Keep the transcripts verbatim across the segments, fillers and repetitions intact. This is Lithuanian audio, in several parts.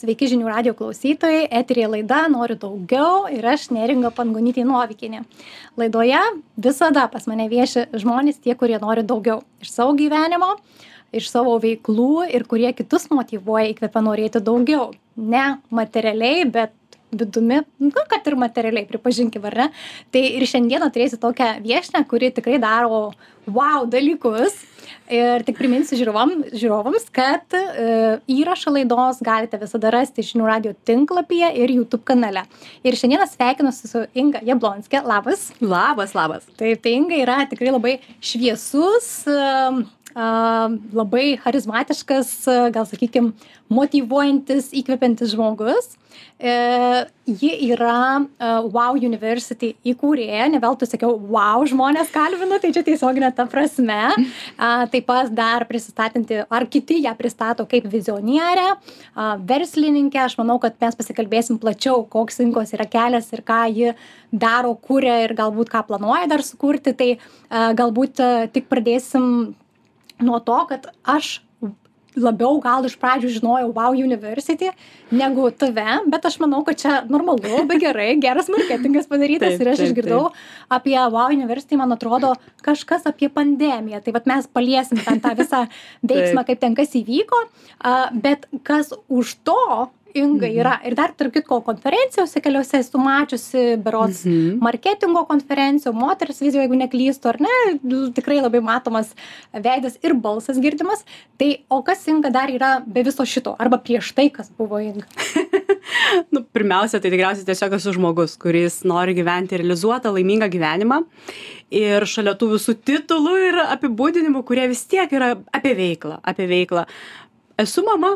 Sveiki žinių radio klausytojai, eterėje laida Noriu daugiau ir aš Neringa Pangonytė Novikienė. Laidoje visada pas mane vieši žmonės tie, kurie nori daugiau iš savo gyvenimo, iš savo veiklų ir kurie kitus motyvuoja, įkvepia norėti daugiau. Ne materialiai, bet vidumi, nu, kad ir materialiai, pripažinkim, ar ne? Tai ir šiandieną turėsiu tokią viešnią, kuri tikrai daro wow dalykus. Ir tik priminsiu žiūrovams, žiūrovams kad e, įrašą laidos galite visada rasti žinių radio tinklapyje ir YouTube kanale. Ir šiandieną sveikinuosi su Inga Jablonskė. Labas. Labas, labas. Taip, tai Inga yra tikrai labai šviesus, e, e, labai charizmatiškas, gal sakykim, motyvuojantis, įkvepiantis žmogus. E, ji yra uh, Wow University įkūrėja, ne veltui sakiau, wow žmonės kalbinu, tai čia tiesioginė ta prasme. Uh, taip pat dar prisistatinti, ar kiti ją pristato kaip vizionierę, uh, verslininkę. Aš manau, kad mes pasikalbėsim plačiau, koks Ingos yra kelias ir ką ji daro, kuria ir galbūt ką planuoja dar sukurti. Tai uh, galbūt uh, tik pradėsim nuo to, kad aš labiau gal iš pradžių žinojau Wow University negu tave, bet aš manau, kad čia normalu, labai gerai, geras marketingas padarytas taip, ir aš taip, išgirdau taip. apie Wow University, man atrodo, kažkas apie pandemiją. Tai vat mes paliesim ten tą visą veiksmą, kaip ten kas įvyko, uh, bet kas už to Inga yra. Ir dar tarp kitko konferencijose keliose esu mačiusi, berods Mhm. marketingo konferencijų, moters vizijų, jeigu neklystu, ar ne, tikrai labai matomas veidas ir balsas girdimas. Tai o kas Inga dar yra be viso šito? Arba prieš tai, kas buvo Inga? Nu, pirmiausia, tai tikriausiai tiesiog esu žmogus, kuris nori gyventi realizuotą, laimingą gyvenimą. Ir šalia tų visų titulų ir apibūdinimų, kurie vis tiek yra apie veiklą, apie veiklą. Esu mama.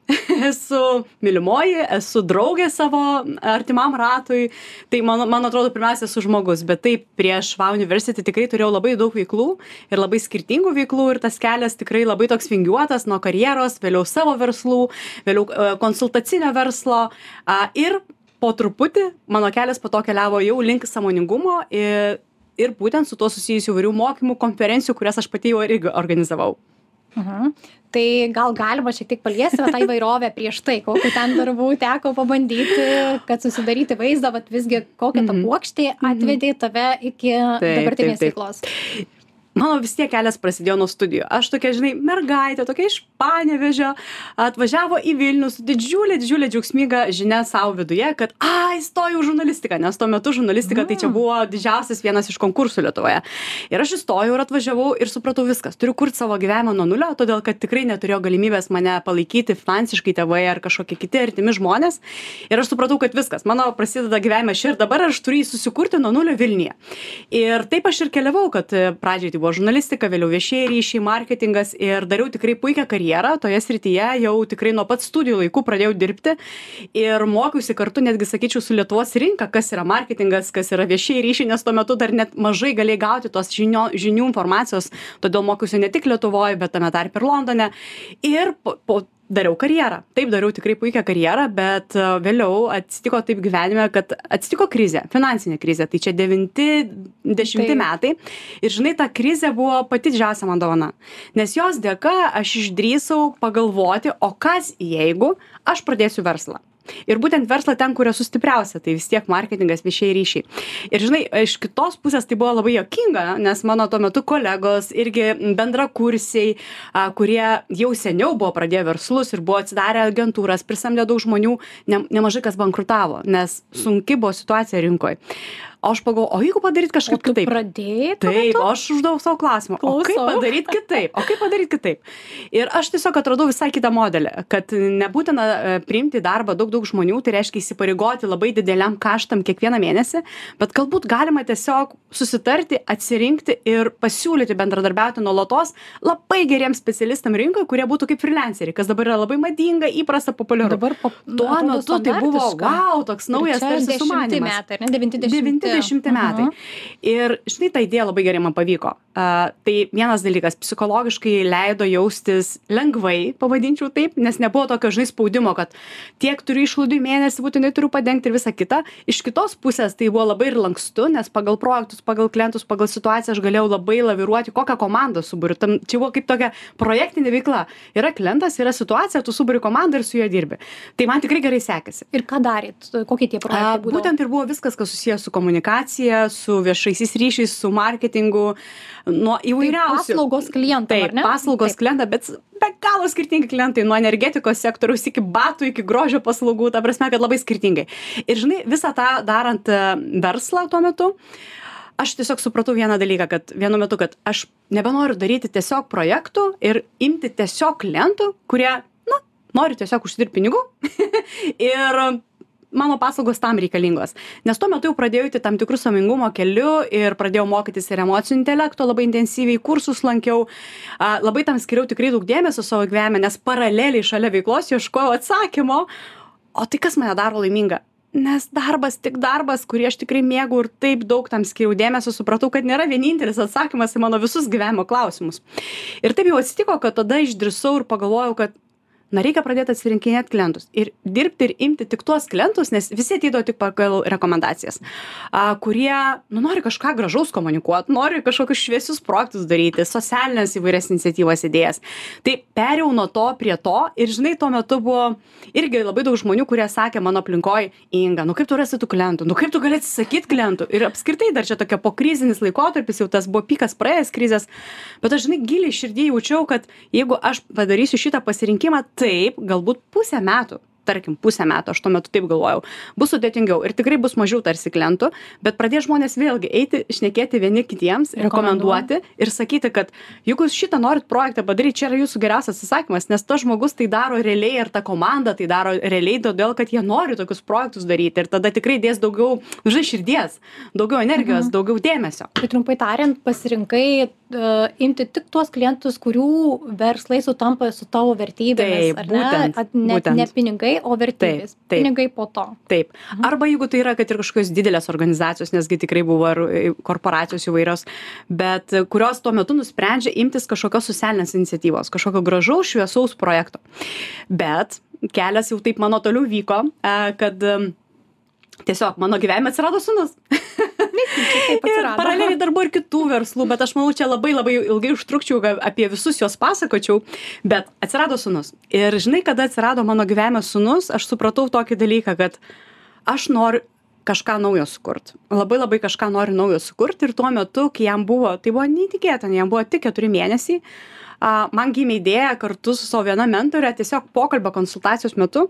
Esu mylimoji, esu draugė savo artimam ratui, tai man, man atrodo pirmiausia esu žmogus, bet taip prieš Wow University tikrai turėjau labai daug veiklų ir labai skirtingų veiklų ir tas kelias tikrai labai toks vingiuotas nuo karjeros, vėliau savo verslų, vėliau konsultacinio verslo ir po truputį mano kelias po to keliavo jau link sąmoningumo ir, ir būtent su tuo susijusių įvairių mokymų, konferencijų, kurias aš pati jau irgi organizavau. Mhm. Tai gal galima šiek tiek paliesti tą įvairovę prieš tai, kokiu ten darbų teko pabandyti, kad susidaryti vaizdą, bet visgi kokią tą puokštį atvedė tave iki dabartinės taip, taip. veiklos. Mano vis tiek kelias prasidėjo nuo studijų. Aš tokia, žinai, mergaitė, tokia iš Panevėžio, atvažiavo į Vilnių su didžiulė, didžiulė džiaugsminga žinia savo viduje, kad, a, įstojau žurnalistiką, nes tuo metu žurnalistika mm. tai čia buvo didžiausias vienas iš konkursų Lietuvoje. Ir aš įstojau ir atvažiavau ir supratau viskas. Turiu kurti savo gyvenimą nuo nulio, todėl kad tikrai neturėjau galimybės mane palaikyti finansiškai tėvai ar kažkokie kiti artimi žmonės. Ir aš supratau, kad viskas, mano prasideda gyvenimas čia ir dabar aš turiu jį susikurti nuo nulio Vilniuje. Ir taip aš ir keliavau, kad pradžiai tai buvo žurnalistika, vėliau viešieji ryšiai, marketingas ir dariau tikrai puikią karjerą toje srityje, jau tikrai nuo pat studijų laikų pradėjau dirbti ir mokiausi kartu, netgi sakyčiau, su Lietuvos rinka, kas yra marketingas, kas yra viešieji ryšiai, nes tuo metu dar net mažai galėjai gauti tos žinio, žinių informacijos, todėl mokiausi ne tik Lietuvoje, bet tame tarpe ir Londone ir po, po dariau karjerą. Taip, dariau tikrai puikią karjerą, bet uh, vėliau atsitiko taip gyvenime, kad atsitiko krizė, finansinė krizė. Tai čia devinti, dešimti taip. metai. Ir žinai, ta krizė buvo pati didžiausia man dovana. Nes jos dėka aš išdrįsau pagalvoti, o kas jeigu aš pradėsiu verslą. Ir būtent verslą ten, kur esu stipriausia, tai vis tiek marketingas, viešieji ryšiai. Ir žinai, iš kitos pusės tai buvo labai juokinga, nes mano tuo metu kolegos irgi bendrakursiai, a, kurie jau seniau buvo pradėję verslus ir buvo atsidarę agentūras, prisamdė daug žmonių, ne, nemažai kas bankrutavo, nes sunki buvo situacija rinkoje. O aš pagalvojau, o jeigu padaryt kažkaip o tu kitaip? Pradėjai? Taip, aš uždavau savo klausimą. O kaip padaryt kitaip? O kaip padaryt kitaip? Ir aš tiesiog atradau visai kitą modelį, kad nebūtina priimti į darbą daug, daug žmonių, tai reiškia įsipareigoti labai dideliam kaštam kiekvieną mėnesį, bet galbūt galima tiesiog susitarti, atsirinkti ir pasiūlyti bendradarbiauti nuolatos labai geriems specialistam rinkoje, kurie būtų kaip freelanceriai, kas dabar yra labai madinga, įprasta, populiaru. Dabar po, tuo metu tai buvo, wow, toks naujas tarsi sumanymas. Metai, ne? devinti dešimti. dvidešimti metai. Ir žinai, ta idėja labai gerai man pavyko. Uh, tai vienas dalykas, psichologiškai leido jaustis lengvai, pavadinčiau taip, nes nebuvo tokio, žinai, spaudimo, kad tiek turiu išlaidų į mėnesį, būtinai turiu padengti ir visą kitą. Iš kitos pusės tai buvo labai ir lankstu, nes pagal projektus, pagal klientus, pagal situaciją aš galėjau labai laviruoti, kokią komandą suburiu. Tam, čia buvo kaip tokia projektinė veikla. Yra klientas, yra situacija, tu suburi komandą ir su juo dirbi. Tai man tikrai gerai sekėsi. Ir ką darėt? Kokie tie projektai būdavo? Būtent ir buvo viskas, kas susijęs su komunikacija, su viešaisiais ryšiais, su marketingu, nuo įvairiausių. Tai paslaugos klientai, ar ne? Paslaugos klientą, bet be galo skirtingi klientai, nuo energetikos sektoriaus iki batų, iki grožio paslaugų, ta prasme, kad labai skirtingai. Ir žinai, visą tą darant verslą tuo metu, aš tiesiog supratau vieną dalyką, kad vienu metu, kad aš nebenoriu daryti tiesiog projektų ir imti tiesiog klientų, kurie, na, nori tiesiog užsidirbti pinigų ir mano paslaugos tam reikalingos. Nes tuo metu jau pradėjau eiti tam tikrų sąmoningumo keliu ir pradėjau mokytis ir emocijų intelekto, labai intensyviai kursus lankiau, a, labai tam skiriau tikrai daug dėmesio savo gyvenime, nes paraleliai šalia veiklos ieškojau atsakymo, o tai kas mane daro laimingą? Nes darbas tik darbas, kurį aš tikrai mėgau ir taip daug tam skiriau dėmesio, supratau, kad nėra vienintelis atsakymas į mano visus gyvenimo klausimus. Ir taip jau atsitiko, kad tada išdrįsau ir pagalvojau, kad na, reikia pradėti atsirinkinėti klientus ir dirbti ir imti tik tuos klientus, nes visi ateidavo tik pagal rekomendacijas, a, kurie, nu, nori kažką gražaus komunikuoti, nori kažkokius šviesius projektus daryti, socialinės įvairias iniciatyvas, idėjas. Tai perėjau nuo to prie to ir, žinai, tuo metu buvo irgi labai daug žmonių, kurie sakė mano aplinkoj, Inga, nu kaip tu rasi tų klientų, nu kaip tu gali atsisakyti klientų. Ir apskritai dar čia tokia pokrizinis laikotarpis, jau tas buvo pikas praėjęs krizės, bet aš, žinai, giliai širdį jaučiau, kad jeigu aš padarysiu šitą pasirinkimą, taip, galbūt pusę metų, tarkim, pusę metų, aš tuo metu taip galvojau, bus sudėtingiau ir tikrai bus mažiau tarsi klientų, bet pradės žmonės vėlgi eiti, šnekėti vieni kitiems, rekomenduoti ir sakyti, kad jeigu jūs šitą norit projektą padaryti, čia yra jūsų geriausias atsakymas, nes tas žmogus tai daro realiai ir ta komanda tai daro realiai todėl, kad jie nori tokius projektus daryti ir tada tikrai dės daugiau, žinai, širdies, daugiau energijos, mhm. daugiau dėmesio. Tai trumpai tariant, pasirinkai uh, imti tik tuos klientus, kurių verslai sutampa su tavo vertybėmis, taip, ar ne? Būtent, At, ne, būtent. ne pinigai, o vertybės. Taip, taip. Pinigai po to. Taip. Arba jeigu tai yra, kad ir kažkokios didelės organizacijos, nesgi tikrai buvo ir korporacijos įvairios, bet kurios tuo metu nusprendžia imtis kažkokios socialinės iniciatyvos, kažkokio gražaus, šviesaus projekto. Bet kelias jau taip mano toliau vyko, kad tiesiog mano gyvenime atsirado sūnus. Ir paraleliai dar buvo ir kitų verslų, bet aš manau, čia labai labai ilgai užtrukčiau, apie visus juos pasakočiau, bet atsirado sūnus. Ir žinai, kada atsirado mano gyvenime sūnus, aš supratau tokį dalyką, kad aš noriu kažką naujo sukurti. Labai labai kažką noriu naujo sukurti ir tuo metu, kai jam buvo, tai buvo neįtikėtina, jam buvo tik keturi mėnesiai, man gimė idėja kartu su savo viena mentorė, tiesiog pokalbio konsultacijos metu,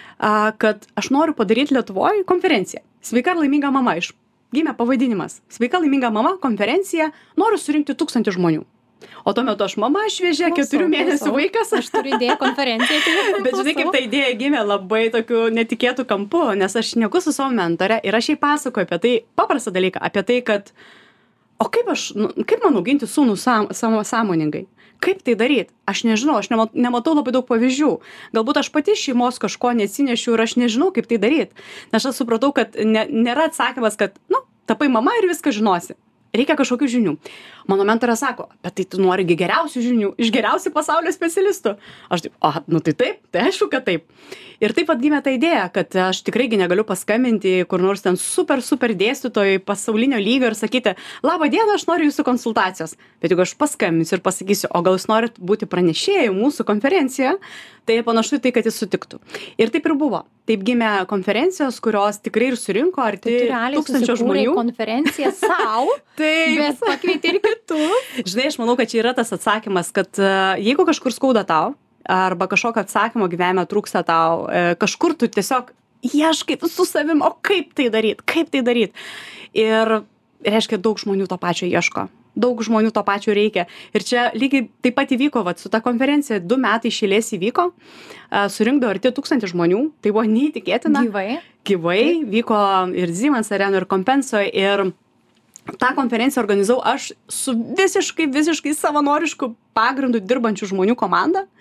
kad aš noriu padaryti Lietuvoje konferenciją. Sveika ir laiminga mama, iš gimė pavadinimas. Sveika laiminga mama, konferencija, noriu surinkti tūkstantį žmonių. O tuo metu aš mama šviežia, keturių mėnesių vaikas. Aš turiu idėją konferencijai. Bet žinai, kaip ta idėja gimė labai tokiu netikėtų kampu, nes aš šneku su savo mentore ir aš jai pasakoju apie tai, paprastą dalyką, apie tai, kad o kaip aš, nu, kaip man auginti sūnų sam, sam, sąmoningai? Kaip tai daryti? Aš nežinau, aš nematau labai daug pavyzdžių. Galbūt aš pati šeimos kažko neatsinešiu ir aš nežinau, kaip tai daryti. Nes aš supratau, kad ne, nėra atsakymas, kad, nu, tapai mama ir viską žinosi. Reikia kažkokių žinių. Mano mentorė sako, bet tai tu nori geriausių žinių, iš geriausių pasaulio specialistų. Aš taip, o, nu tai taip, tai aišku, kad taip. Ir taip atgimė ta idėja, kad aš tikrai negaliu paskambinti kur nors ten super, super dėstytojai pasaulinio lygio ir sakyti, labą dieną, aš noriu jūsų konsultacijos. Bet jeigu aš paskambinsiu ir pasakysiu, o gal jūs norit būti pranešėjai mūsų konferencijoje, tai panašu tai, kad jis sutiktų. Ir taip ir buvo. Taip gimė konferencijos, kurios tikrai ir surinko arti tūkstančio žmonių. Konferenciją savo, bet pakvietė ir kitus. Žinai, aš manau, kad čia yra tas atsakymas, kad uh, jeigu kažkur skauda tau, arba kažkokio atsakymo gyvenime trūksta tau, uh, kažkur tu tiesiog ieškai su savim, o kaip tai daryt, kaip tai daryt. Ir reiškia, daug žmonių to pačio ieško. Daug žmonių to pačio reikia. Ir čia lygiai taip pat įvyko, vat, su ta konferencija, du metai iš eilės įvyko, uh, surinkdavo arti tūkstantį žmonių, tai buvo neįtikėtina. Gyvai. Gyvai, vyko ir Siemens Arena, ir Kompensoje, ir tą konferenciją organizavau aš su visiškai, visiškai savanorišku pagrindu dirbančių žmonių komanda,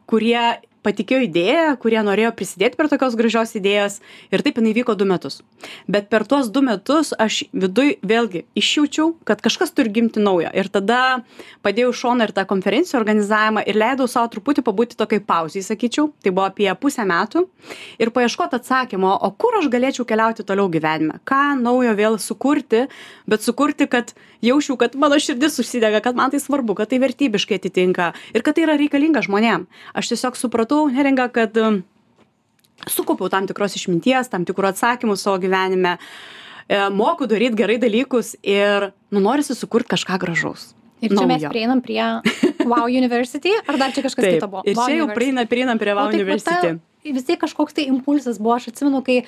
kurie patikėjo idėją, kurie norėjo prisidėti prie tokios gražios idėjos ir taip jinai vyko du metus. Bet per tuos du metus aš viduj vėlgi išjaučiau, kad kažkas turi gimti naujo ir tada padėjau šoną ir tą konferencijų organizavimą ir leidau savo truputį pabūti tokiai pauzai, sakyčiau, tai buvo apie pusę metų ir paieškoti atsakymo, o kur aš galėčiau keliauti toliau gyvenime, ką naujo vėl sukurti, bet sukurti, kad jausčiau, kad mano širdis užsidega, kad man tai svarbu, kad tai vertybiškai atitinka ir kad tai yra reikalinga žmonėm. Aš tiesiog supratau, Neringa, kad um, sukaupiau tam tikros išminties, tam tikrų atsakymų savo gyvenime, e, moku daryti gerai dalykus ir nu, norisi sukurti kažką gražaus. Ir čia naujo. mes prieinam prie Wow University, ar dar čia kažkas Taip, kito buvo? Ir Wow čia jau University. prieinam, prieinam prie Wow O tai University. ta- vis tiek kažkoks tai impulsas buvo, aš atsimenu, kai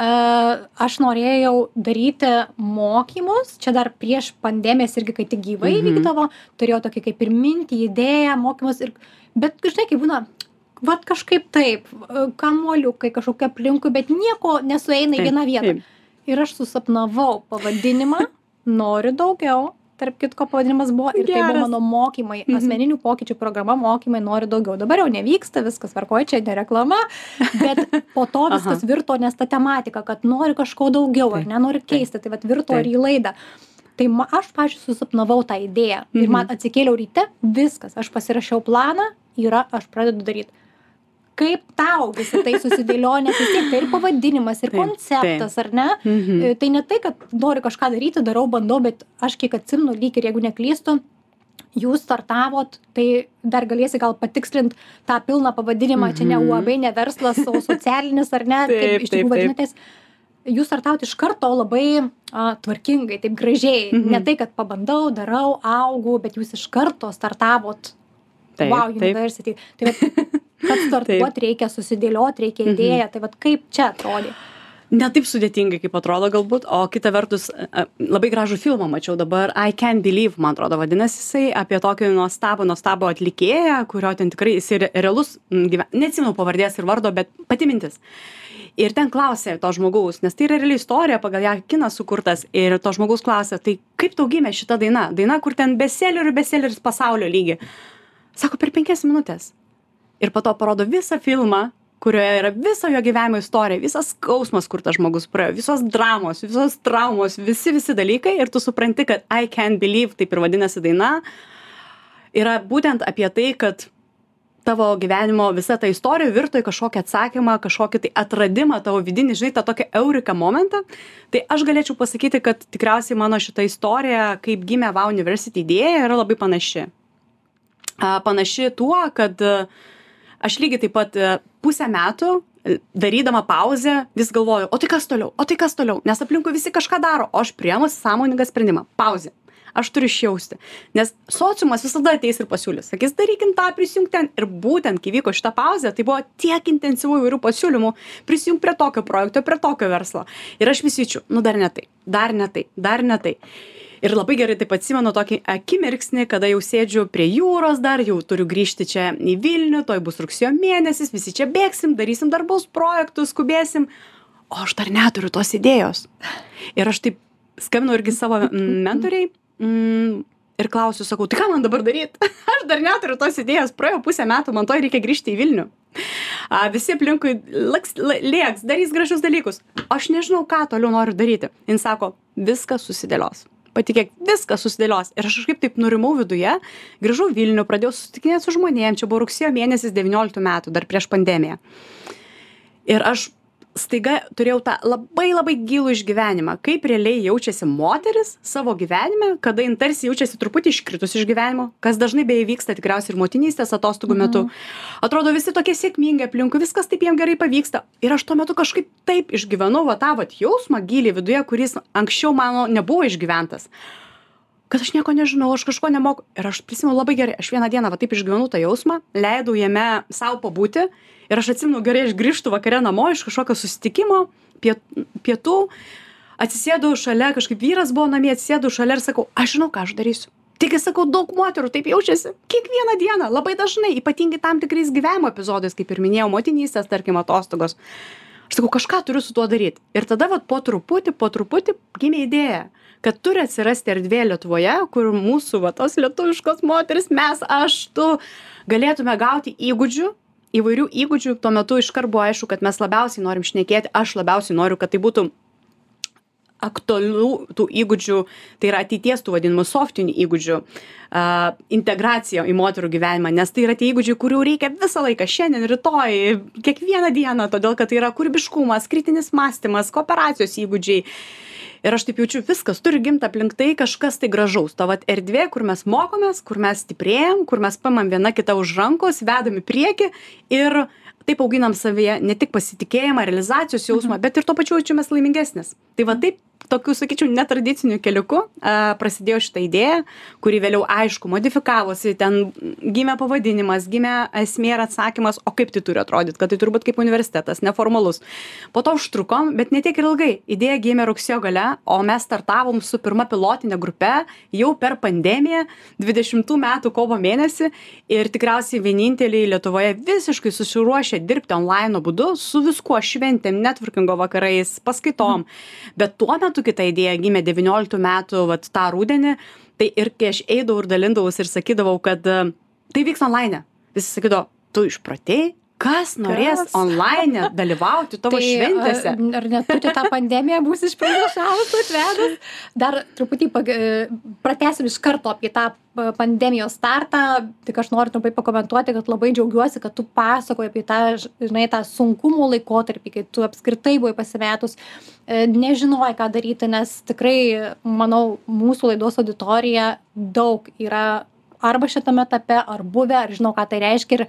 uh, aš norėjau daryti mokymus, čia dar prieš pandemijas irgi, kai tik gyvai Mhm. vykdavo, turėjau tokį kaip ir mintį, idėją, mokymus, ir, bet žinai, kaip būna, vat kažkaip taip, uh, kamuoliukai kažkokie aplinkui, bet nieko nesueina į Taip, vieną vietą. taip. Ir aš susapnavau pavadinimą, noriu daugiau. Tarp kitko pavadinimas buvo ir tai buvo Geras. mano mokymai, Mhm. asmeninių pokyčių programa mokymai noriu daugiau. Dabar jau nevyksta, viskas tvarkoja, čia ne reklama, bet po to viskas virto, nes ta tematika, kad nori kažko daugiau, ar Taip, ne, nori keisti, tai vat virto Taip. ir į laidą. Tai ma, aš, pavyzdžiui, susapnavau tą idėją ir Mhm. man atsikėliau ryte, viskas, aš pasirašiau planą, yra, aš pradedu daryti. Kaip tau visą tai susidėlioja, nes vis tiek tai ir pavadinimas, ir Taip, konceptas, ar ne? Mhm. E, Tai ne tai, kad noriu kažką daryti, darau, bandau, bet aš kiek atsimenu, lyg ir jeigu neklystu, jūs startavot, tai dar galėsi gal patikslinti tą pilną pavadinimą, čia ne Mhm. U A B, ne verslas, o socialinis, ar ne, Taip, kaip iš taip, tikrųjų taip. vadinatės. Jūs startavot iš karto labai a, tvarkingai, taip gražiai. Mhm. Ne tai, kad pabandau, darau, augu, bet jūs iš karto startavot Taip, Wow taip. University. Tai vat, kad startuot reikia susidėlioti, reikia Mhm. idėją. Tai vat kaip čia atrodė? Ne taip sudėtingai, kaip atrodo galbūt, o kita vertus, a, labai gražų filmą mačiau dabar, I Can't Believe, man atrodo, vadinasi jisai, apie tokį nuostabų, nuostabų atlikėją, kurio ten tikrai jis yra realus, m, gyven... neatsimenu pavardės ir vardo, bet pati mintis. Ir ten klausė to žmogaus, nes tai yra reali istorija, pagal ją kinas sukurtas, ir to žmogaus klausė, tai kaip tau gimė šita daina? Daina, kur ten bestsellerių, bestselleris pasaulio lygi. Sako, per penkias minutės. Ir po to parodo visą filmą, kurioje yra visa jo gyvenimo istorija, visas skausmas, kur tas žmogus praėjo, visos dramos, visos traumos, visi, visi dalykai, ir tu supranti, kad I Can't Believe, taip ir vadinasi daina, yra būtent apie tai, kad tavo gyvenimo visa ta istorija virto į kažkokį atsakymą, kažkokį tai atradimą, tavo vidinį, žinai, tą tokią eurika momentą. Tai aš galėčiau pasakyti, kad tikriausiai mano šita istorija, kaip gimė Wow University idėja, yra labai panaši. A, panaši tuo, kad a, aš lygiai taip pat a, pusę metų a, darydama pauzę vis galvoju, o tai kas toliau, o tai kas toliau, nes aplinkui visi kažką daro, o aš priėmus sąmoningą sprendimą, pauzė. Aš turiu išjausti, nes sociumas visada ateis ir pasiūlys, sakys, darykim tą, prisijunk ten. Ir būtent, kai vyko šitą pauzę, tai buvo tiek intensyvų įvairių pasiūlymų, prisijunk prie tokio projekto, prie tokio verslo. Ir aš vis jaučiu, nu dar ne tai, dar ne tai, dar ne tai. Ir labai gerai taip atsimenu tokį akimirksnį, kada jau sėdžiu prie jūros dar, jau turiu grįžti čia į Vilnių, toj bus rugsėjo mėnesis, visi čia bėgsim, darysim darbus, projektus, skubėsim, o aš dar neturiu tos idėjos. Ir aš taip skambinu irgi savo mm, mentoriai mm, ir klausiu, sakau, tai ką man dabar daryti? Aš dar neturiu tos idėjos, praėjo pusę metų, man to reikia grįžti į Vilnių. A, visi aplinkui laks, lėks, darys gražius dalykus. Aš nežinau, ką toliau noriu daryti. Jis sako, viskas susidėlios. Patikėk, viskas susidėlios. Ir aš kažkaip taip nurimau viduje, grįžau Vilnių, pradėjau susitikinėti su žmonėm, čia buvo rugsėjo mėnesis devynioliktų metų, dar prieš pandemiją. Ir aš staiga turėjau tą labai labai gilų išgyvenimą, kaip realiai jaučiasi moteris savo gyvenime, kada jin tarsi jaučiasi truputį iškritus iš gyvenimo, kas dažnai beje vyksta tikriausiai ir motinystės atostogų metu. Atrodo visi tokie sėkmingi aplinkui, viskas taip jiem gerai pavyksta. Ir aš tuo metu kažkaip taip išgyvenau va tą vat jausmą giliai viduje, kuris anksčiau mano nebuvo išgyventas. Kad aš nieko nežinau, aš kažko nemoku. Ir aš prisimenu labai gerai, aš vieną dieną va taip išgyvenau tą jausmą, leidau jame savo pabūti. Ir aš atsimenu gerai, aš grįžtu vakare namo iš kažkokio susitikimo, piet, pietų, atsisėdau šalia, kažkaip vyras buvo namie, atsisėdau šalia ir sakau, aš žinau, ką aš darysiu. Tik sakau, daug moterų taip jaučiasi kiekvieną dieną, labai dažnai, ypatingai tam tikrais gyvenimo epizodais, kaip ir minėjau, motinystės, tarkim, atostogos. Aš sakau, kažką turiu su tuo daryti. Ir tada vat, po truputį, po truputį gimė idėja, kad turi atsirasti erdvė Lietuvoje, kur mūsų va, tos lietuviškos moteris, mes, aš, tu, galėtume gauti įgūdžių, įvairių įgūdžių, tuo metu iškart buvo aišku, kad mes labiausiai norim šnekėti, aš labiausiai noriu, kad tai būtų aktualių tų įgūdžių, tai yra ateities tų vadinamų softinių įgūdžių, uh, integracija į moterų gyvenimą, nes tai yra tie įgūdžiai, kurių reikia visą laiką, šiandien, rytoj, kiekvieną dieną, todėl kad tai yra kūrybiškumas, kritinis mąstymas, kooperacijos įgūdžiai. Ir aš taip jaučiu, viskas turi gimti aplink tai kažkas tai gražaus. Ta vat erdvė, kur mes mokomės, kur mes stiprėjam, kur mes paimam viena kitą už rankos, vedam į priekį ir taip auginam savyje ne tik pasitikėjimą, realizacijos jausmą, mhm. bet ir tuo pačiu jaučiamės laimingesnis. Tai va taip, tokiu, sakyčiau, netradiciniu keliuku a, prasidėjo šitą idėją, kuri vėliau, aišku, modifikavosi, ten gimė pavadinimas, gimė esmė ir atsakymas, o kaip tai turi atrodyti, kad tai turbūt kaip universitetas, neformalus. Po to užtrukom, bet ne tiek ir ilgai. Idėja gimė rugsėjo gale, o mes startavom su pirma pilotinė grupe jau per pandemiją, dvidešimtų metų kovo mėnesį ir tikriausiai vieninteliai Lietuvoje visiškai susiruošę dirbti online būdu su viskuo, šventėm, networkingo vakarais, paskaitom. Mm. Bet tuo metu kita idėja gimė devynioliktų metų vat, tą rudenį, tai ir kai aš eidavau ir dalindavausi ir sakydavau, kad uh, tai vyks online. Visi sakydavo, tu išpratėjai, kas norės kas? Online dalyvauti tavo tai, šventėse. Ar, ar net tu tą pandemiją būsi išpranašavus atvedus? Dar truputį pag... pratesim iš karto apie tą pandemijos startą, tik aš noriu trumpai pakomentuoti, kad labai džiaugiuosi, kad tu pasakoji apie tą, žinai, tą sunkumų laikotarpį, kai tu apskritai buvai pasimetus, nežinojai, ką daryti, nes tikrai, manau, mūsų laidos auditorija daug yra arba šitame etape, ar buvę, ar žinau, ką tai reiškia. Ir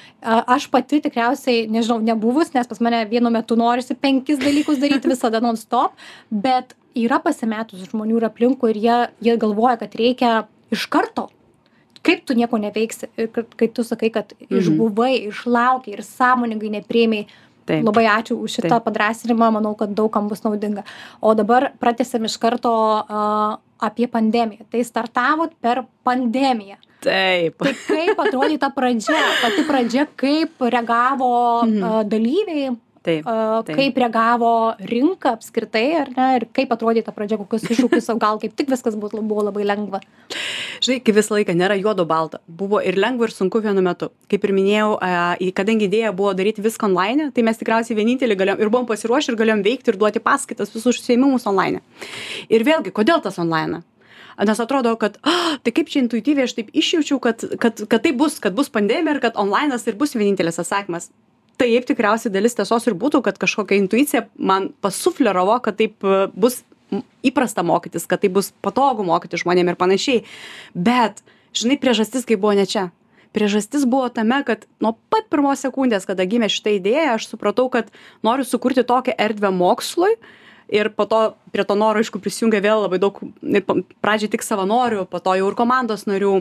aš pati tikriausiai, nežinau, nebuvus, nes pas mane vienu metu norisi penkis dalykus daryti visada non-stop, bet yra pasimetus žmonių ir aplinkų ir jie, jie galvoja, kad reikia iš karto. Kaip tu nieko neveiksi, kai tu sakai, kad mhm. išbuvai, išlaukiai ir sąmoningai nepriėmei. Taip. Labai ačiū už šitą padrąsinimą, manau, kad daugam bus naudinga. O dabar pratęsim iš karto uh, apie pandemiją. Tai startavot per pandemiją. Taip. Tai kaip atrodė ta pradžia, pati pradžia, kaip reagavo mhm. uh, dalyviai, taip, uh, taip. Kaip reagavo rinka apskritai, ar ne, ir kaip atrodė ta pradžia, kokius iššūkius, o gal kaip tik viskas buvo, buvo labai lengva. Žinai, kaip visą laiką nėra juodo balta. Buvo ir lengva, ir sunku vienu metu. Kaip ir minėjau, uh, kadangi idėja buvo daryti viską online, tai mes tikriausiai vienintelį galėjom ir buvom pasiruošę ir galėjom veikti ir duoti paskaitas visus užsiėmimus online. Ir vėlgi, kodėl tas online? Nes atrodo, kad oh, tai kaip čia intuityviai aš taip išjaučiau, kad, kad, kad tai bus, kad bus pandemija ir kad online'as ir bus vienintelis atsakymas. Taip, tikriausiai dalis tiesos ir būtų, kad kažkokia intuicija man pasufleravo, kad taip bus įprasta mokytis, kad tai bus patogu mokyti žmonėm ir panašiai. Bet, žinai, priežastis kaip buvo ne čia. Priežastis buvo tame, kad nuo pat pirmos sekundės, kada gimė šitą idėją, aš supratau, kad noriu sukurti tokią erdvę mokslui. Ir po to prie to noro, aišku, prisijungia vėl labai daug, pradžiai tik savanorių, po to jau ir komandos narių,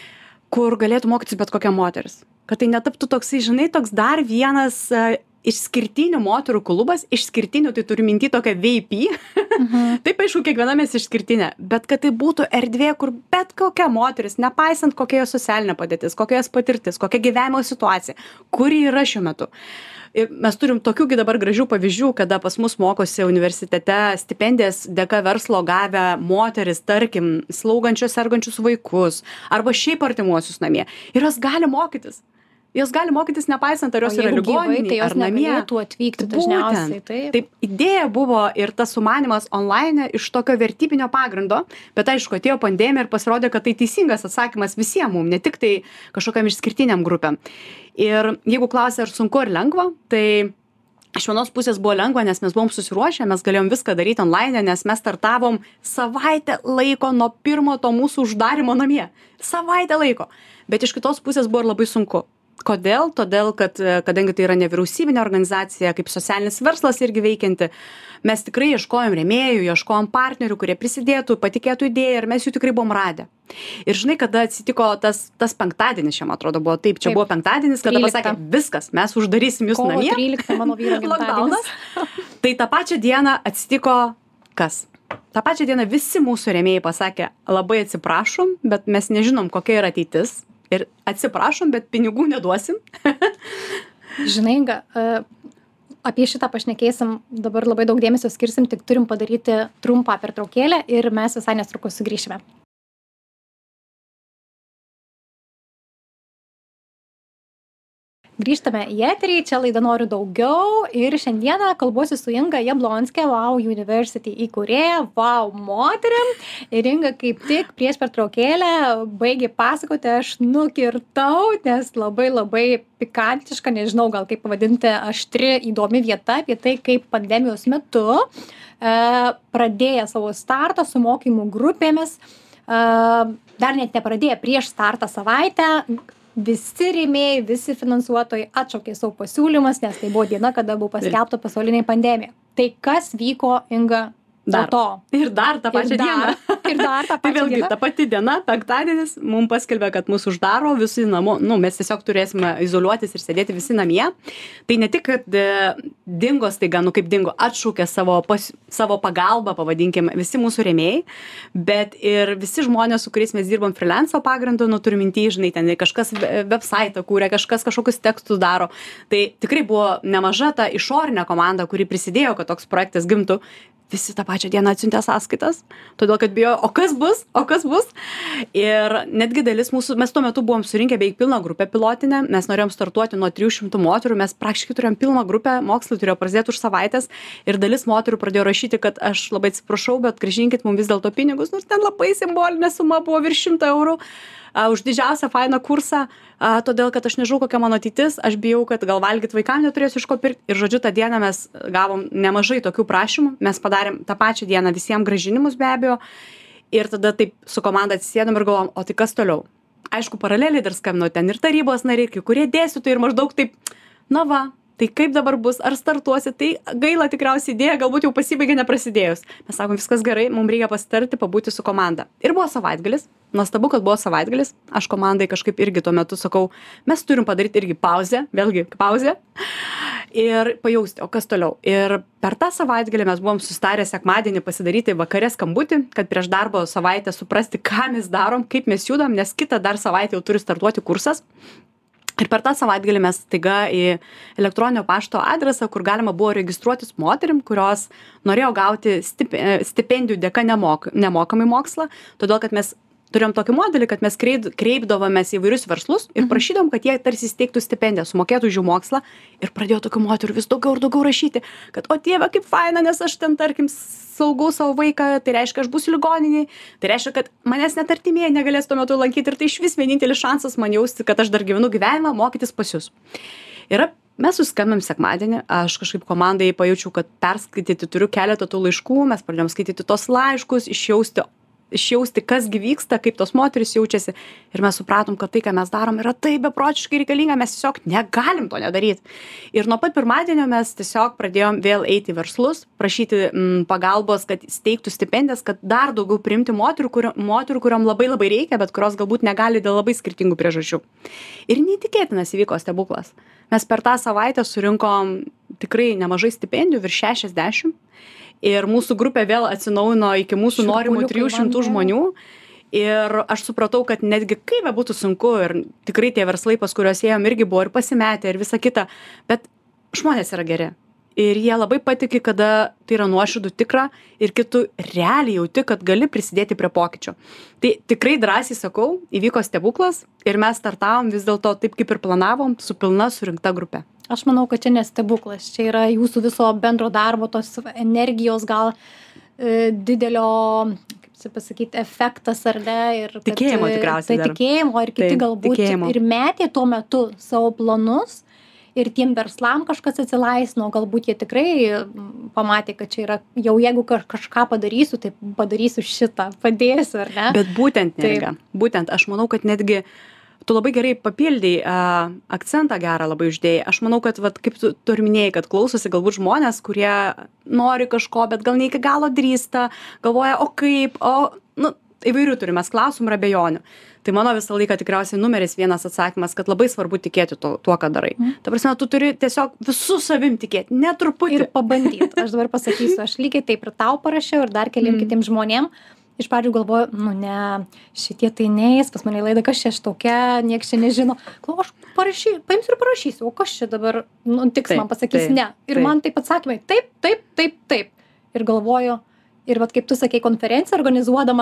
kur galėtų mokytis bet kokia moteris. Kad tai netaptų toksai, žinai, toks dar vienas uh, išskirtinių moterų klubas, išskirtinių, tai turiu minty tokią V I P. Mhm. Taip, aišku, kiekviena mes išskirtinė, bet kad tai būtų erdvė, kur bet kokia moteris, nepaisant kokia jos socialinė padėtis, kokia jos patirtis, kokia gyvenimo situacija, kuri yra šiuo metu. Ir mes turim tokių dabar gražių pavyzdžių, kada pas mus mokosi universitete stipendijas dėka verslo gavę moteris, tarkim, slaugančios sergančius vaikus arba šiaip artimuosius namie. Ir jos gali mokytis. Jos gali mokytis nepaisant, ar jos yra ligoninėje, ar namie. Negalėtų atvykti dažniausiai. Taip. Taip, idėja buvo ir tas sumanymas online iš tokio vertybinio pagrindo, bet aišku, atėjo pandemija ir pasirodė, kad tai teisingas atsakymas visiems mums, ne tik tai kažkokiam išskirtiniam grupėm. Ir jeigu klausia, ar sunku ar lengva, tai iš vienos pusės buvo lengva, nes mes buvom susiruošę, mes galėjom viską daryti online, nes mes startavom savaitę laiko nuo pirmo to mūsų uždarimo namie. Savaitę laiko. Bet iš kitos pusės buvo ir labai sunku. Kodėl? Todėl, kad kadangi tai yra nevyriausybinė organizacija, kaip socialinis verslas irgi veikianti, mes tikrai ieškojom rėmėjų, ieškojom partnerių, kurie prisidėtų, patikėtų idėją ir mes jų tikrai buvom radę. Ir žinai, kada atsitiko tas, tas penktadienis, šiam atrodo, buvo taip, čia taip, buvo penktadienis, kada trylikta pasakė, viskas, mes uždarysim jūs Kovo namie. trylikta mano vyro gimtadienis. Tai tą pačią dieną atsitiko kas? tą pačią dieną visi mūsų rėmėjai pasakė, labai atsiprašom, bet mes nežinom, kokia yra ateitis. Ir atsiprašom, bet pinigų neduosim. Žinai, Inga, apie šitą pašnekėsim, dabar labai daug dėmesio skirsim, tik turim padaryti trumpą pertraukėlę ir mes visai netrukus sugrįšime. Grįžtame į eterį, čia laida Noriu daugiau ir šiandieną kalbuosi su Inga Jablonske, Wow University įkūrėja, Wow moterim. Ir Inga kaip tik prieš pertraukėlę baigė pasakoti, aš nukirtau, nes labai labai pikantiška, nežinau gal kaip pavadinti, aštri įdomi vieta apie tai, kaip pandemijos metu e, pradėję savo startą su mokymų grupėmis, e, dar net nepradėję prieš startą savaitę, visi rėmėjai, visi finansuotojai atšaukė savo pasiūlymus, nes tai buvo diena, kada buvo paskelbta pasaulinė pandemija. Tai kas vyko, Inga, Dar. to? Ir dar tą pačią Ir dar, dieną. ir dar tą Tai pačią vėlgi, dieną. ta pati diena, penktadienis, mums paskelbė, kad mūsų uždaro visi namo, nu, mes tiesiog turėsime izoliuotis ir sėdėti visi namie. Tai ne tik, kad e, dingo staiga, nu kaip dingo, atšaukė savo, pas, savo pagalbą, pavadinkime, visi mūsų rėmėjai, bet ir visi žmonės, su kuriais mes dirbam freelanco pagrindu, nu turiu minty, žinai, ten kažkas website kūrė, kažkas kažkokius tekstus daro. Tai tikrai buvo nemaža ta išorinė komanda, kuri prisidėjo, kad toks projektas gimtų. Visi tą pačią dieną atsiuntė sąskaitas, todėl kad bijo, o kas bus, o kas bus. Ir netgi dalis mūsų, mes tuo metu buvom surinkę beveik pilną grupę pilotinę, mes norėjom startuoti nuo trijų šimtų moterų, mes praktiškai turėjom pilną grupę, mokslai turėjo prasidėti už savaitės ir dalis moterų pradėjo rašyti, kad aš labai atsiprašau, bet grąžinkit mums vis dėlto pinigus, nors ten labai simbolinė suma buvo virš šimto eurų. Uh, už didžiausią fainą kursą, uh, todėl kad aš nežinau, kokia mano ateitis, aš bijau, kad gal valgyt vaikam neturėsiu iš ko pirkti. Ir žodžiu, tą dieną mes gavom nemažai tokių prašymų, mes padarėm tą pačią dieną visiems grąžinimus be abejo. Ir tada taip su komanda atsisėdom ir galvom, o tai kas toliau? Aišku, paraleliai dar skambino ten ir tarybos nariai, kai kurie dėstytojai ir maždaug taip, na va, tai kaip dabar bus, ar startuosi, tai gaila tikriausiai idėja, galbūt jau pasibaigė neprasidėjus. Mes sakom, viskas gerai, mums reikia pasitarti, pabūti su komanda. Ir buvo savaitgalis, nuostabu, kad buvo savaitgalis, aš komandai kažkaip irgi tuo metu sakau, mes turim padaryti irgi pauzę, vėlgi pauzę, ir pajausti, o kas toliau. Ir per tą savaitgalį mes buvom sustarę sekmadienį pasidaryti vakare skambutį, kad prieš darbo savaitę suprasti, ką mes darom, kaip mes judam, nes kitą dar savaitę jau turi startuoti kursas. Ir per tą savaitgalį mes staiga į elektroninio pašto adresą, kur galima buvo registruotis moterim, kurios norėjo gauti stipendijų dėka nemok, nemokamai mokslą, todėl kad mes turėjom tokį modelį, kad mes kreip, kreipdavomės į įvairius verslus ir prašydom, kad jie tarsi steigtų stipendiją, sumokėtų už jų mokslą ir pradėjo tokių moterų vis daugiau ir daugiau rašyti, kad o Dieve, kaip faina, nes aš ten, tarkim, saugau savo vaiką, tai reiškia, aš būsiu ligoniniai, tai reiškia, kad manęs net artimieji negalės tuo metu lankyti ir tai iš vis vienintelis šansas man jausti, kad aš dar gyvenu gyvenimą, mokytis pas jūs. Ir mes suskambėm sekmadienį, aš kažkaip komandai pajaučiau, kad perskaityti turiu keletą tų laiškų, mes pradėjom skaityti tos laiškus, išjausti išjausti, kas gi vyksta, kaip tos moterys jaučiasi. Ir mes supratom, kad tai, ką mes darom, yra taip beprotiškai reikalinga, mes tiesiog negalim to nedaryti. Ir nuo pat pirmadienio mes tiesiog pradėjom vėl eiti į verslus, prašyti m, pagalbos, kad steigtų stipendijas, kad dar daugiau priimti moterų, kur, moterų, kuriom labai labai reikia, bet kurios galbūt negali dėl labai skirtingų priežasčių. Ir neįtikėtinas įvyko stebuklas. Mes per tą savaitę surinkom tikrai nemažai stipendijų, virš šešiasdešimt. Ir mūsų grupė vėl atsinaujino iki mūsų norimų trijų šimtų žmonių. Ir aš supratau, kad netgi kaip būtų sunku ir tikrai tie verslai, pas kuriuos ėjom, irgi buvo ir pasimetę ir visa kita, bet žmonės yra geri. Ir jie labai patiki, kada tai yra nuoširdų tikra ir kitų realiai jauti, kad gali prisidėti prie pokyčio. Tai tikrai drąsiai sakau, įvyko stebuklas ir mes startavom vis dėlto taip, kaip ir planavom, su pilna surinkta grupė. Aš manau, kad čia nestebuklas, čia yra jūsų viso bendro darbo, tos energijos gal e, didelio, kaip čia pasakyti, efektas ar ne. Ir kad, tikėjimo tikriausiai. Tai tikėjimo ir kiti Taip, galbūt tikėjimo. Ir metė tuo metu savo planus ir tiem verslam kažkas atsilaisino, galbūt jie tikrai pamatė, kad čia yra, jau jeigu kažką padarysiu, tai padarysiu šitą, padėsiu, ar ne? Bet būtent, neringa, būtent, aš manau, kad netgi tu labai gerai papildei, uh, akcentą gerą labai uždėjai. Aš manau, kad, vat, kaip tu, tu ir minėjai, kad klausosi galbūt žmonės, kurie nori kažko, bet gal ne iki galo drįsta, galvoja, o kaip, o, nu, įvairių turime klausimų ir abejonių. Tai mano visą laiką tikriausiai numeris vienas atsakymas, kad labai svarbu tikėti tuo, tuo ką darai. Mm. Ta prasme, tu turi tiesiog visų savim tikėti, netruputį. Ir pabandyti. Aš dabar pasakysiu, aš lygiai taip ir tau parašiau ir dar keliam mm. kitiem žmonėm. Iš pradžių galvoju, nu ne, šitie tai neis, pas mane į laidą, kas čia aš tokia, nieks čia nežino. Klau, aš parašy, paimsiu ir parašysiu, o kas čia dabar, nu, tiks man pasakys taip, ne. Ir taip. man taip atsakymai, taip, taip, taip, taip. Ir galvoju, ir vat kaip tu sakei, konferenciją organizuodama,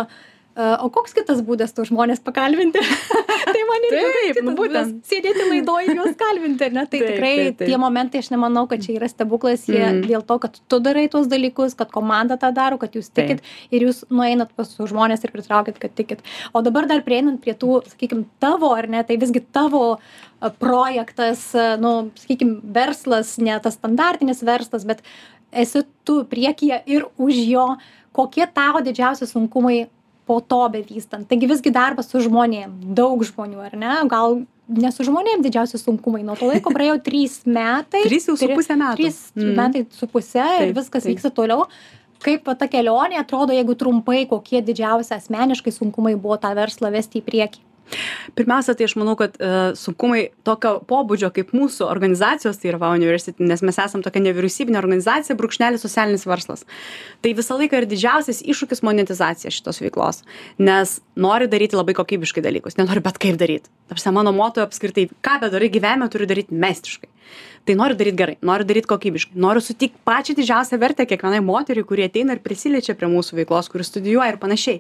o koks kitas būdas tų žmonės pakalbinti? Tai man irgi Taip, kitas nu, būtent. būdas sėdėti laidoje ir juos kalbinti, ne? Tai Taip, tikrai taip, taip. tie momentai, aš nemanau, kad čia yra stebuklas, jie Mm. dėl to, kad tu darai tuos dalykus, kad komanda tą daro, kad jūs tikit ir jūs nueinat pas su žmonės ir pritraukit, kad tikit. O dabar dar prieinant prie tų, sakykim, tavo, ar ne, tai visgi tavo a, projektas, a, nu, sakykim, verslas, ne tas standartinis verslas, bet esi tu priekyje ir už jo, kokie tavo didžiausi sunkumai po to bevystant. Taigi visgi darbas su žmonėm, daug žmonių, ar ne? Gal ne su žmonėm didžiausi sunkumai. Nuo to laiko praėjo trys metai. Trys jau su tri- pusę metų. Trys Mhm. metai su pusė ir Taip, viskas taip. vyksta toliau. Kaip va ta kelionė atrodo, jeigu trumpai, kokie didžiausi asmeniškai sunkumai buvo tą verslą vesti į priekį? Pirmiausia, tai aš manau, kad uh, sunkumai tokio pobūdžio kaip mūsų organizacijos, tai yra V A University, nes mes esam tokia nevyriausybinė organizacija, brūkšnelis socialinis verslas. Tai visą laiką ir didžiausias iššūkis monetizacija šitos veiklos, nes nori daryti labai kokybiškai dalykus, nenori bet kaip daryti. Tarsi mano moto apskritai, ką bedarai gyvenime, turi daryti meistriškai. Tai noriu daryti gerai, noriu daryti kokybiškai, noriu suteikti pačią didžiausią vertę kiekvienai moteriai, kurie ateina ir prisiliečia prie mūsų veiklos, kuris studijuoja ir panašiai.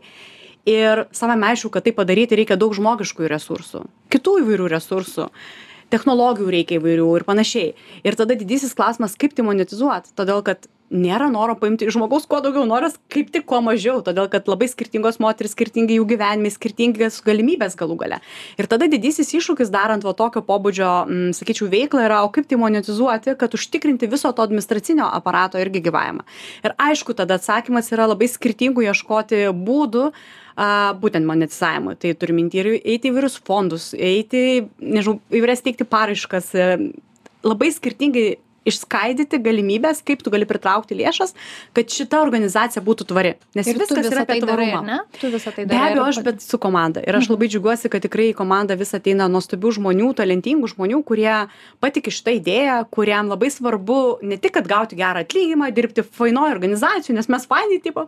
Ir savame aišku, kad tai padaryti reikia daug žmogiškųjų resursų, kitų įvairių resursų, technologijų reikia įvairių ir panašiai. Ir tada didysis klausimas, kaip tai monetizuoti, todėl kad nėra noro paimti iš žmogaus kuo daugiau, noras kaip tik kuo mažiau, todėl kad labai skirtingos moterys, skirtingi jų gyvenimai, skirtingas galimybės galų gale. Ir tada didysis iššūkis darant va tokio pobūdžio, m, sakyčiau, veiklą yra, o kaip tai monetizuoti, kad užtikrinti viso to administracinio aparato irgi gyvavimą. Ir aišku, tada atsakymas yra labai skirtingų ieškoti būdų, a, būtent monetizavimui. Tai turi minti ir eiti į įvairius fondus, eiti, nežinau, įvairias teikti paraiškas, e, labai skirtingai išskaidyti galimybės, kaip tu gali pritraukti lėšas, kad šita organizacija būtų tvari. Nes Ir tu viskas visą yra apie tai darai, tvarumą. ar ne? Tu visą tai Be darai. abejo, ir- aš, bet su komanda. Ir aš labai džiugiuosi, kad tikrai į komandą vis ateina nuostabių žmonių, talentingų žmonių, kurie patiki šitą idėją, kuriam labai svarbu ne tik, kad gauti gerą atlyginimą, dirbti fainoj organizacijų, nes mes fainai tipo,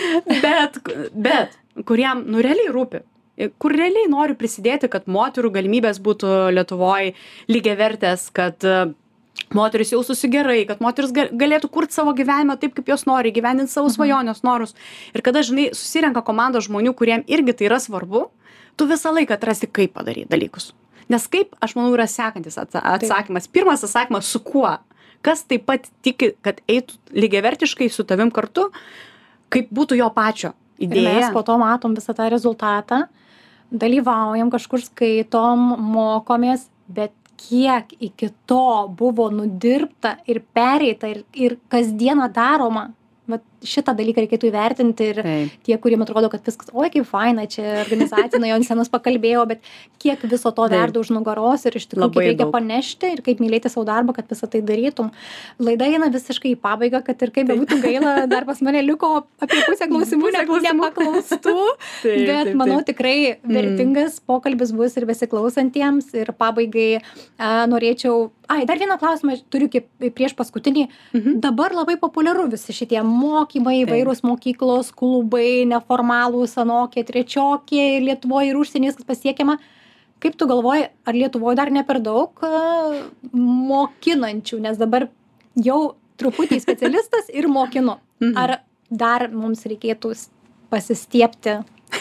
bet, bet kuriem, nu, realiai rūpi. Kur realiai nori prisidėti, kad moterų galimybės būtų Lietuvoje lygiavertės, kad e, moteris jaustųsi gerai, kad moteris ga- galėtų kurti savo gyvenimą taip, kaip jos nori, gyveninti savo svajonės norus. Ir kada, žinai, susirenka komanda žmonių, kuriem irgi tai yra svarbu, tu visą laiką atrasi, kaip padaryti dalykus. Nes kaip, aš manau, yra sekantis atsa- atsakymas. Pirmas atsakymas, su kuo? Kas taip pat tiki, kad eitų lygiavertiškai su tavim kartu, kaip būtų jo pačio Ir mes idėja. po to matom visą tą rezultatą, dalyvaujam kažkur skaitom, mokomės, bet kiek iki to buvo nudirbta ir pereita ir, ir kasdieną daroma. Vat šitą dalyką reikėtų įvertinti ir Taip. tie, kuriem atrodo, kad viskas, oi kaip faina, čia organizacija, nuo jo senas pakalbėjo, bet kiek viso to Taip. verda už nugaros ir iš tikrųjų Labai kaip reikia daug. panešti ir kaip mylėti savo darbą, kad visą tai darytum. Laida eina visiškai į pabaigą, kad ir kaip bebūtų gaila, dar pas mane liko apie pusę klausimų Pusę ne- klausimų. nepaklaustų, Taip, bet taip, manau taip. tikrai vertingas pokalbis bus ir besiklausantiems ir pabaigai a, norėčiau, ai, dar vieną klausimą turiu kaip prieš paskutinį. Mhm. Dabar labai populiaru visi šitie mokymai, įvairūs mokyklos, klubai, neformalūs, anokie, trečiokie, ir Lietuvoje ir užsienyje viskas pasiekiama. Kaip tu galvoji, ar Lietuvoje dar ne per daug a, mokinančių, nes dabar jau truputį specialistas ir mokinu. Mhm. Ar dar mums reikėtų s- pasistiepti?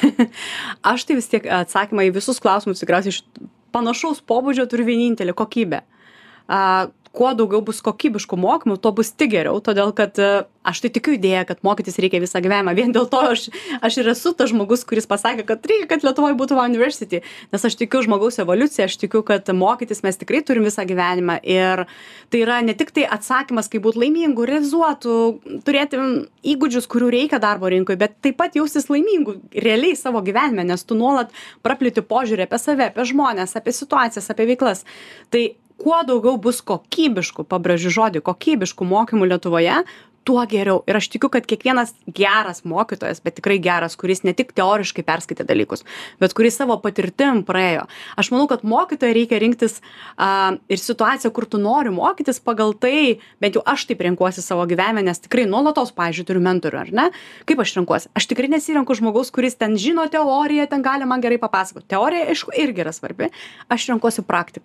Aš tai vis tiek atsakymą į visus klausimus tikriausiai iš panašaus pobūdžio turiu vienintelį - kokybę. A, kuo daugiau bus kokybiškų mokymų, tuo bus tik geriau, todėl kad a, aš tai tikiu idėją, kad mokytis reikia visą gyvenimą. Vien dėl to aš, aš ir esu tas žmogus, kuris pasakė, kad reikia, kad Lietuvoje būtų V A University, nes aš tikiu žmogaus evoliuciją, aš tikiu, kad mokytis mes tikrai turim visą gyvenimą ir tai yra ne tik tai atsakymas, kaip būti laimingu, realizuotų, turėti įgūdžius, kurių reikia darbo rinkoje, bet taip pat jaustis laimingu realiai savo gyvenime, nes tu nuolat praplėti požiūrį apie save, apie žmonės, apie situacijas, apie veiklas. Tai kuo daugiau bus kokybiškų, pabrėžiu žodį, kokybiškų mokymų Lietuvoje, tuo geriau. Ir aš tikiu, kad kiekvienas geras mokytojas, bet tikrai geras, kuris ne tik teoriškai perskaitė dalykus, bet kuris savo patirtim praėjo. Aš manau, kad mokytoją reikia rinktis a, ir situaciją, kur tu nori mokytis pagal tai, bent jau aš taip renkuosi savo gyvenime, nes tikrai nuolatos, pavyzdžiui, turiu mentorių, ar ne? Kaip aš renkuosi? Aš tikrai nesirenku žmogaus, kuris ten žino teoriją, ten gali man gerai papasakoti. Teorija, aišku, irgi yra svarbi. Aš renkuosi praktiką.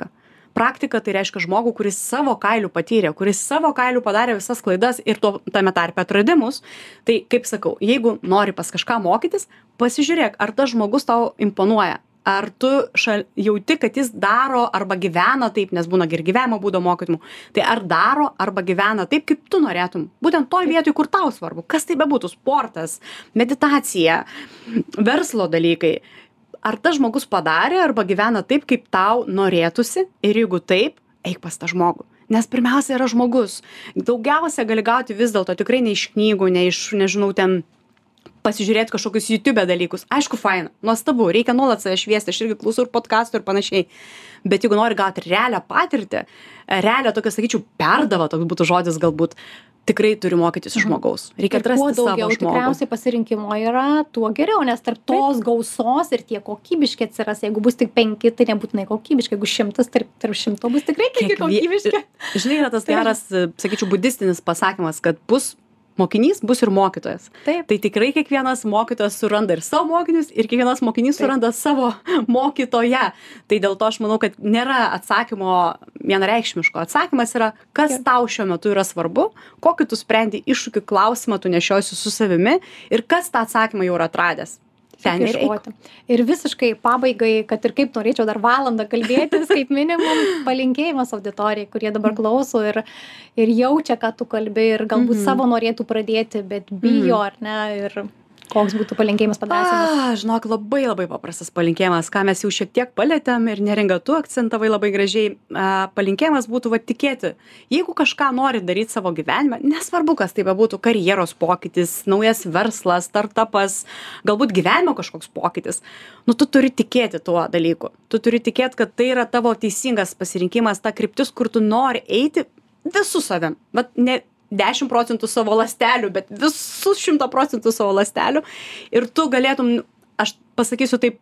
Praktika tai reiškia žmogų, kuris savo kailių patyrė, kuris savo kailių padarė visas klaidas ir tuo tame tarpe atradimus. Tai, kaip sakau, jeigu nori pas kažką mokytis, pasižiūrėk, ar tas žmogus tau imponuoja. Ar tu šal, jauti, kad jis daro arba gyvena taip, nes būna ir gyvenimo būdo mokymų, tai ar daro arba gyvena taip, kaip tu norėtum. Būtent toj vietoj, kur tau svarbu. Kas tai bebūtų, sportas, meditacija, verslo dalykai. Ar tas žmogus padarė arba gyvena taip, kaip tau norėtųsi ir jeigu taip, eik pas tą žmogų. Nes pirmiausia yra žmogus. Daugiausia gali gauti vis dėlto tikrai ne iš knygų, ne iš, nežinau, ten pasižiūrėti kažkokius YouTube dalykus. Aišku, faina, nuostabu, reikia nuolat save šviesti, aš irgi klausau ir podcastų ir panašiai. Bet jeigu nori gauti realią patirtį, realią tokią, sakyčiau, perdavą, toks būtų žodis galbūt, tikrai turi mokytis iš žmogaus. Reikia atrasti savo žmogų. Kuo daugiau tikriausiai pasirinkimo yra, tuo geriau, nes tarp tos gausos ir tie kokybiški atsiras. Jeigu bus tik penki, tai nebūtinai kokybiški. Jeigu šimtas, tarp, tarp šimto bus tikrai kiek kokybiški. Žinai, yra tas geras, sakyčiau, budistinis pasakymas, kad bus mokinys, bus ir mokytojas. Taip. Tai tikrai kiekvienas mokytojas suranda ir savo mokinius, ir kiekvienas mokinys Taip. suranda savo mokytoją. Tai dėl to aš manau, kad nėra atsakymo vienareikšmiško. Atsakymas yra, kas Taip. tau šiuo metu yra svarbu, kokį tu sprendi iššūkių klausimą, tu nešiosi su savimi ir kas tą atsakymą jau yra atradęs. Ten ir eik. Ir visiškai pabaigai, kad ir kaip norėčiau dar valandą kalbėtis, kaip minimum, palinkėjimas auditorijai, kurie dabar klauso ir, ir jaučia, ką tu kalbi ir galbūt mm -hmm. savo norėtų pradėti, bet bijo, mm -hmm. ar ne, ir koks būtų palinkėjimas padrąsinimas. A, žinok, labai labai paprastas palinkėjimas, ką mes jau šiek tiek palėtėm ir Neringa, tu akcentavai labai gražiai. A, palinkėjimas būtų va tikėti. Jeigu kažką nori daryti savo gyvenime, nesvarbu, kas tai bebūtų, karjeros pokytis, naujas verslas, startupas, galbūt gyvenimo kažkoks pokytis, nu tu turi tikėti tuo dalyku. Tu turi tikėti, kad tai yra tavo teisingas pasirinkimas, ta kryptis, kur tu nori eiti visų savim. Vat ne dešimt procentų savo ląstelių, bet visus šimtą procentų savo ląstelių. Ir tu galėtum, aš pasakysiu taip,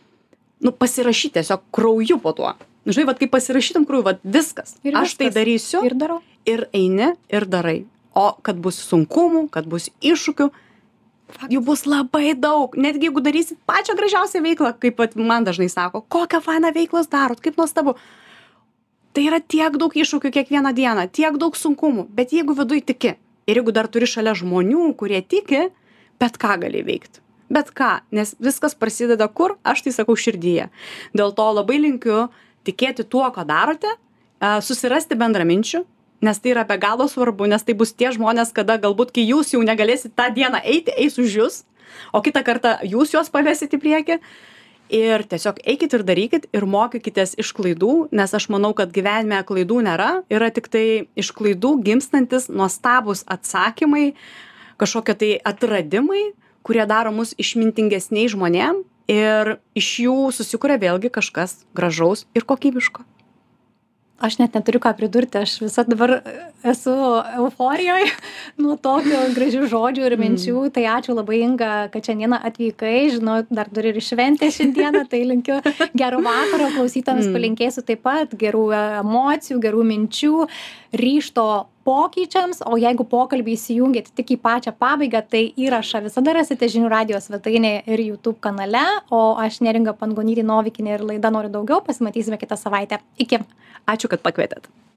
nu, pasirašyti tiesiog krauju po tuo. Žinai, vat, kai pasirašytum krauju, vat, viskas. Ir aš tai darysiu. Ir darau. Ir eini, ir darai. O kad bus sunkumų, kad bus iššūkių, jų bus labai daug. Netgi jeigu darysi pačią gražiausią veiklą, kaip vat, man dažnai sako, kokią fainą veiklos darot, kaip nuostabu. Tai yra tiek daug iššūkių kiekvieną dieną, tiek daug sunkumų, bet jeigu viduj tiki ir jeigu dar turi šalia žmonių, kurie tiki, bet ką gali veikti. Bet ką, nes viskas prasideda kur, aš tai sakau širdyje. Dėl to labai linkiu tikėti tuo, ką darote, susirasti bendraminčių, nes tai yra be galo svarbu, nes tai bus tie žmonės, kada galbūt, kai jūs jau negalėsit tą dieną eiti, eis už jūs, o kitą kartą jūs juos pavesit į priekį. Ir tiesiog eikit ir darykit ir mokykitės iš klaidų, nes aš manau, kad gyvenime klaidų nėra, yra tik tai iš klaidų gimstantis nuostabūs atsakymai, kažkokie tai atradimai, kurie daro mus išmintingesniai žmonėm ir iš jų susikuria vėlgi kažkas gražaus ir kokybiško. Aš net neturiu ką pridurti, aš visą dabar esu euforijoje nuo tokio gražių žodžių ir minčių, mm. tai ačiū labai Inga, kad šiandieną atvykai, žinau, dar turi ir šventę šiandieną, tai linkiu gero vakaro, klausytams mm. palinkėsiu taip pat gerų emocijų, gerų minčių, ryžto pokyčiams, o jeigu pokalbį įsijungėt tik į pačią pabaigą, tai įrašą visada rasite žinių radijo svetainėje ir YouTube kanale, o aš Neringa Pangonytė Novikinė ir laida Noriu daugiau, pasimatysime kitą savaitę. Iki. Ačiū, kad pakvietėt.